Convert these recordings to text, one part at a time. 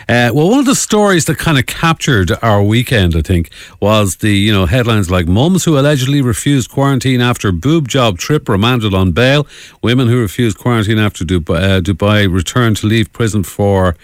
Well, one of the stories that kind of captured our weekend, I think, was the headlines like mums who allegedly refused quarantine after boob job trip remanded on bail, women who refused quarantine after Dubai returned to leave prison for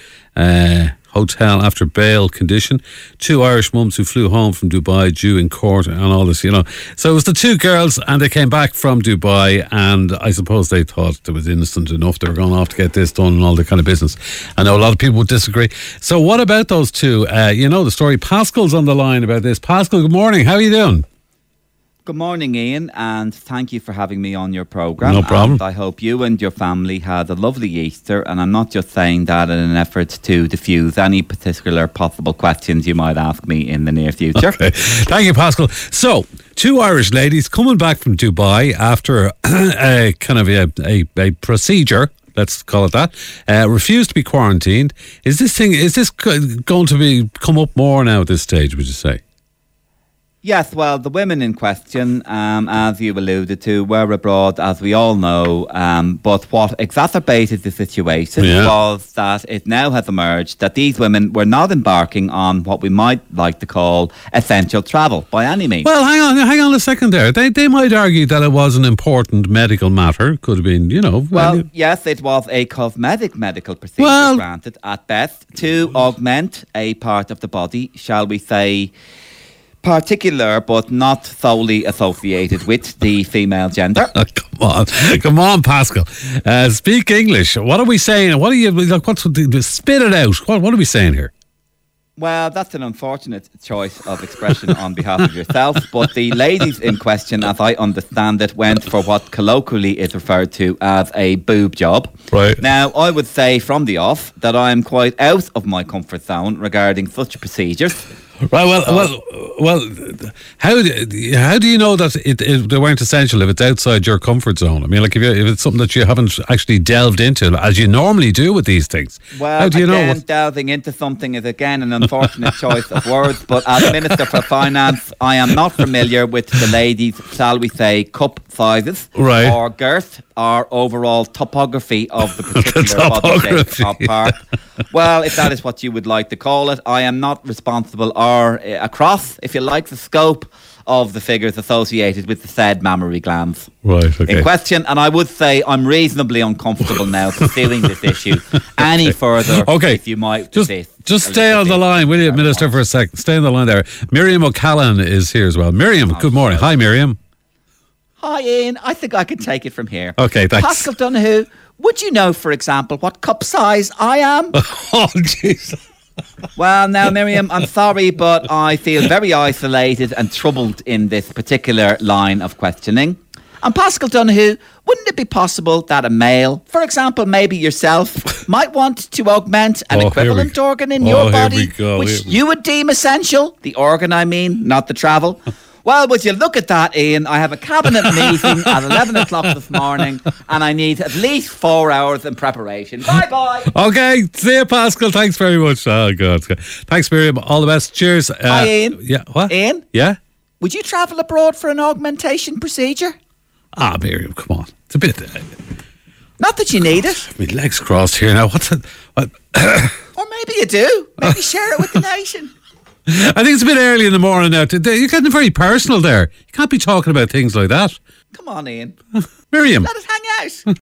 hotel after bail condition, 2 Irish mums who flew home from Dubai due in court and all this, So it was the 2 girls and they came back from Dubai and I suppose they thought it was innocent enough. They were going off to get this done and all that kind of business. I know a lot of people would disagree. So what about those 2? The story. Pascal's on the line about this. Pascal, good morning. How are you doing? Good morning, Ian, and thank you for having me on your programme. No problem. And I hope you and your family had a lovely Easter, and I'm not just saying that in an effort to diffuse any particular possible questions you might ask me in the near future. Okay. Thank you, Pascal. So, 2 Irish ladies coming back from Dubai after a kind of a procedure, let's call it that, refused to be quarantined. Is this going to come up more now at this stage, would you say? Yes, well, the women in question, as you alluded to, were abroad, as we all know. But what exacerbated the situation was that it now has emerged that these women were not embarking on what we might like to call essential travel by any means. Well, hang on a second there. They might argue that it was an important medical matter. Could have been, Well, yes, it was a cosmetic medical procedure, granted, at best, to augment a part of the body, shall we say, particular but not solely associated with the female gender. Come on, Pascal. Speak English. What are we saying? What are you like? Spit it out. What are we saying here? Well, that's an unfortunate choice of expression on behalf of yourself, but the ladies in question, as I understand it, went for what colloquially is referred to as a boob job. Right. Now, I would say from the off that I am quite out of my comfort zone regarding such procedures. Right. Well. How do you know that they weren't essential if it's outside your comfort zone? I mean, like if it's something that you haven't actually delved into, as you normally do with these things. Well, how do you know? Delving into something is again an unfortunate choice of words. But as Minister for Finance, I am not familiar with the ladies', shall we say, cup sizes, or girth, or overall topography of the particular body shape of part. Well, if that is what you would like to call it, I am not responsible or across, if you like, the scope of the figures associated with the said mammary glands in question. And I would say I'm reasonably uncomfortable now pursuing this issue any further. Okay, if you might just stay on the line, will you, Minister, for a second? Stay on the line there. Miriam O'Callaghan is here as well. Miriam, good morning. Hi, Miriam. Hi, Ian. I think I can take it from here. Okay, thanks. Pascal Donoghue, would you know, for example, what cup size I am? Oh, jeez. Well, now, Miriam, I'm sorry, but I feel very isolated and troubled in this particular line of questioning. And Pascal Donoghue, wouldn't it be possible that a male, for example, maybe yourself, might want to augment an equivalent organ in your body, which you would deem essential? The organ, I mean, not the travel. Well, would you look at that, Ian? I have a cabinet meeting at 11 o'clock this morning and I need at least 4 hours in preparation. Bye-bye. Okay, see you, Pascal. Thanks very much. Oh, God. Thanks, Miriam. All the best. Cheers. Hi, Ian. Yeah, what? Ian? Yeah? Would you travel abroad for an augmentation procedure? Miriam, come on. It's a bit... Not that you need it. My legs crossed here now. What's it? Or maybe you do. Maybe share it with the nation. I think it's a bit early in the morning now. You're getting very personal there. You can't be talking about things like that. Come on, Ian. Miriam. Let us hang out.